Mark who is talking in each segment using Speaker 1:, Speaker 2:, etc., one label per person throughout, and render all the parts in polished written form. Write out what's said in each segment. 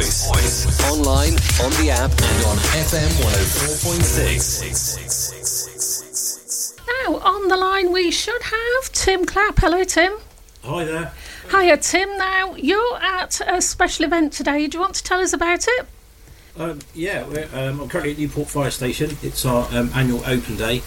Speaker 1: voice. Online, on the app, and on FM 104.6.
Speaker 2: Now, on the line, we should have Tim Clapp. Hello, Tim.
Speaker 3: Hi there.
Speaker 2: Hiya, Tim. Now, you're at a special event today. Do you want to tell us about it?
Speaker 3: I'm currently at Newport Fire Station. It's our annual open day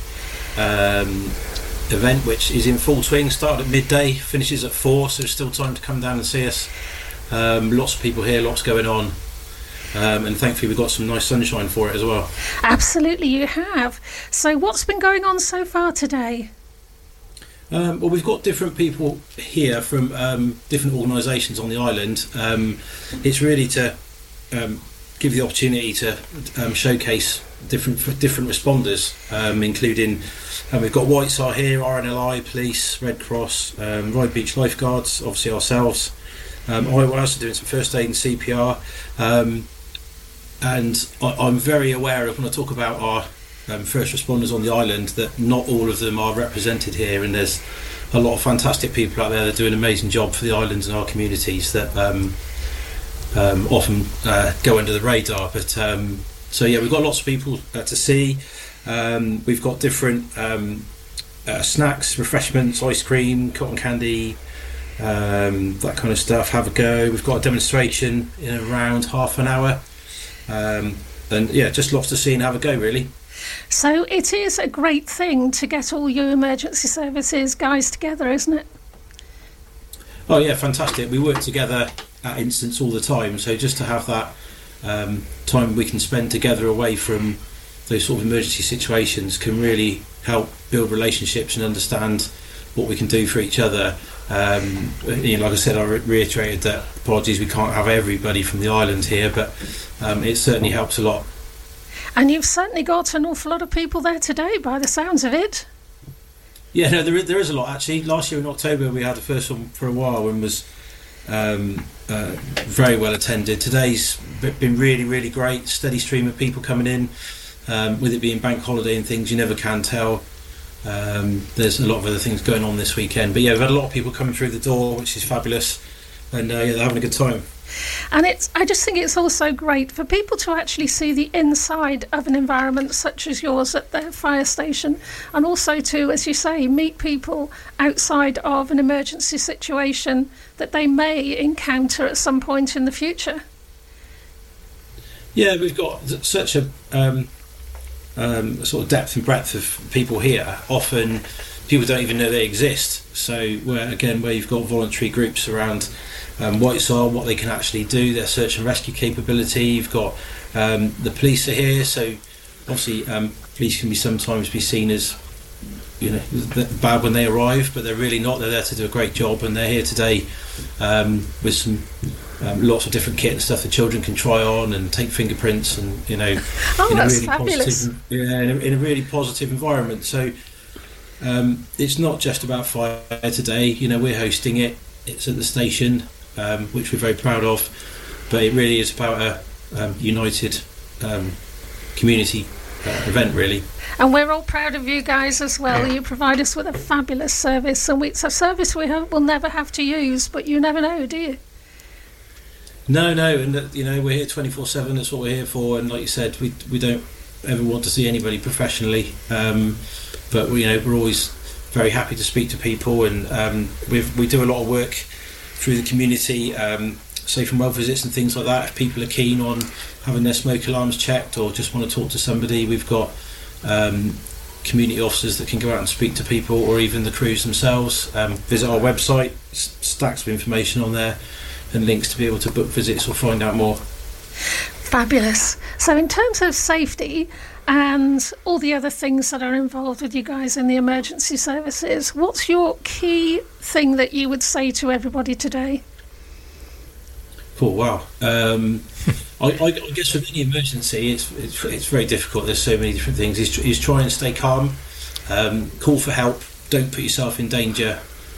Speaker 3: event, which is in full swing. Started at midday, finishes at 4, so there's still time to come down and see us. Lots of people here, lots going on, and thankfully we've got some nice sunshine for it as well.
Speaker 2: Absolutely, you have. So what's been going on so far today?
Speaker 3: Well, we've got different people here from different organisations on the island. It's really to give the opportunity to showcase different responders, including we've got White Star here, RNLI, Police, Red Cross, Ryde Beach Lifeguards, obviously ourselves. We're also doing some first aid and CPR, and I'm very aware of, when I talk about our first responders on the island, that not all of them are represented here, and there's a lot of fantastic people out there that do an amazing job for the islands and our communities that often go under the radar. But so yeah, we've got lots of people to see. We've got different snacks, refreshments, ice cream, cotton candy, that kind of stuff. Have a go. We've got a demonstration in around half an hour, and yeah, just lots to see and have a go, really.
Speaker 2: So it is a great thing to get all your emergency services guys together, isn't it?
Speaker 3: Oh yeah, fantastic. We work together at Instance all the time, so just to have that time we can spend together away from those sort of emergency situations can really help build relationships and understand what we can do for each other. Like I said, I reiterated that apologies, we can't have everybody from the island here, but it certainly helps a lot.
Speaker 2: And you've certainly got an awful lot of people there today, by the sounds of it.
Speaker 3: Yeah, no, there is a lot actually. Last year in October we had the first one for a while and was very well attended. Today's been really, really great. Steady stream of people coming in. With it being bank holiday and things, you never can tell. There's a lot of other things going on this weekend, but yeah, we've had a lot of people coming through the door, which is fabulous, and yeah, they're having a good time.
Speaker 2: And I just think it's also great for people to actually see the inside of an environment such as yours at the fire station, and also to, as you say, meet people outside of an emergency situation that they may encounter at some point in the future. Yeah,
Speaker 3: we've got such a sort of depth and breadth of people here. Often people don't even know they exist. So where you've got voluntary groups around White Star, what they can actually do, their search and rescue capability. You've got the police are here, so obviously police can sometimes be seen as, you know, bad when they arrive, but they're really not. They're there to do a great job, and they're here today with some lots of different kit and stuff that children can try on and take fingerprints, and you know,
Speaker 2: in a really fabulous.
Speaker 3: in a really positive environment. So it's not just about fire today. You know, we're hosting it. It's at the station, which we're very proud of, but it really is about a united community event, really.
Speaker 2: And we're all proud of you guys as well. You provide us with a fabulous service, and it's a service we'll never have to use, but you never know, do you?
Speaker 3: No, and you know, we're here 24/7. That's what we're here for. And like you said, we don't ever want to see anybody professionally, but we're always very happy to speak to people, and we do a lot of work through the community, safe and well visits and things like that. If people are keen on having their smoke alarms checked or just want to talk to somebody, we've got community officers that can go out and speak to people, or even the crews themselves. Visit our website, stacks of information on there and links to be able to book visits or find out more.
Speaker 2: Fabulous. So in terms of safety and all the other things that are involved with you guys in the emergency services, what's your key thing that you would say to everybody today?
Speaker 3: Oh wow. I guess with any emergency it's very difficult. There's so many different things. Is try and stay calm, call for help, don't put yourself in danger,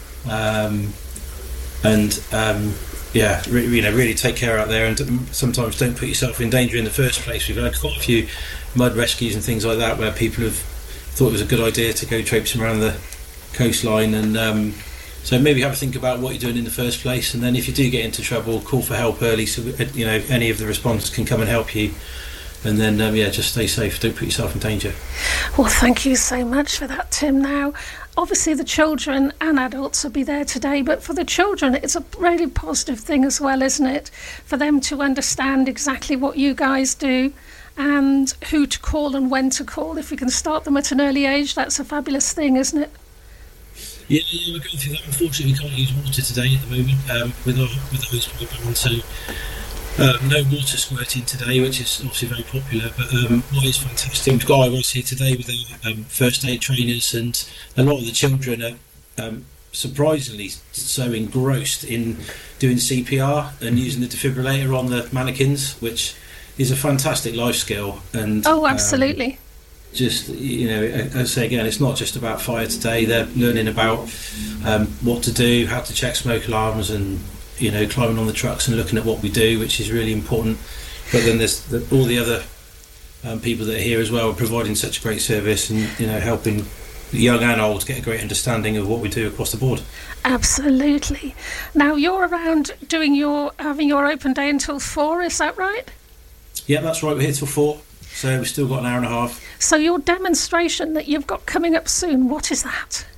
Speaker 3: really take care out there, and sometimes don't put yourself in danger in the first place. We've had quite a few mud rescues and things like that where people have thought it was a good idea to go traipsing around the coastline and So maybe have a think about what you're doing in the first place, and then if you do get into trouble, call for help early, so any of the responders can come and help you. And then just stay safe. Don't put yourself in danger.
Speaker 2: Well, thank you so much for that, Tim. Now, obviously the children and adults will be there today, but for the children it's a really positive thing as well, isn't it, for them to understand exactly what you guys do and who to call and when to call. If you can start them at an early age, that's a fabulous thing, isn't it?
Speaker 3: Yeah, we're going through that. Unfortunately, we can't use water today at the moment with the hose pipe on, so no water squirting today, which is obviously very popular. But what is fantastic, we've got IROS here today with our first aid trainers, and a lot of the children are surprisingly so engrossed in doing CPR and using the defibrillator on the mannequins, which is a fantastic life skill. And
Speaker 2: absolutely.
Speaker 3: Just, as I say again, it's not just about fire today. They're learning about what to do, how to check smoke alarms, and climbing on the trucks and looking at what we do, which is really important. But then there's all the other people that are here as well, providing such a great service, and helping young and old get a great understanding of what we do across the board.
Speaker 2: Absolutely. Now you're around having your open day until 4, is that right? Yeah,
Speaker 3: that's right. We're here till 4, so we've still got an hour and a half.
Speaker 2: So your demonstration that you've got coming up soon, what is that?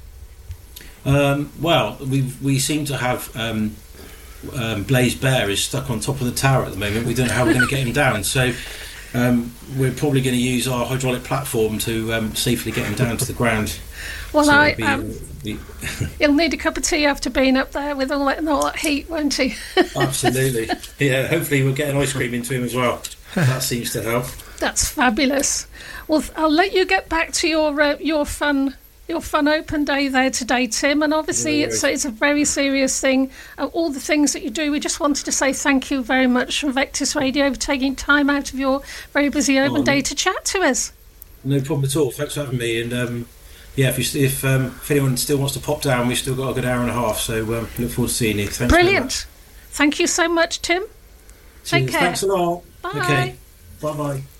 Speaker 3: Well, we seem to have Blaze Bear is stuck on top of the tower at the moment. We don't know how we're going to get him down, so we're probably going to use our hydraulic platform to safely get him down to the ground.
Speaker 2: Well, so he'll need a cup of tea after being up there with all that heat, won't he?
Speaker 3: Absolutely. Yeah, hopefully we'll get an ice cream into him as well. That seems to help.
Speaker 2: That's fabulous. Well, I'll let you get back to your fun open day there today, Tim, and obviously it's a very serious thing. All the things that you do, we just wanted to say thank you very much from Vectis Radio for taking time out of your very busy open day to chat to us.
Speaker 3: No problem at all. Thanks for having me. And if anyone still wants to pop down, we've still got a good hour and a half. So look forward to seeing you. Thanks.
Speaker 2: Brilliant. Thank you so much, Tim. Take care.
Speaker 3: Thanks a lot.
Speaker 2: Bye.
Speaker 3: Okay. Bye bye.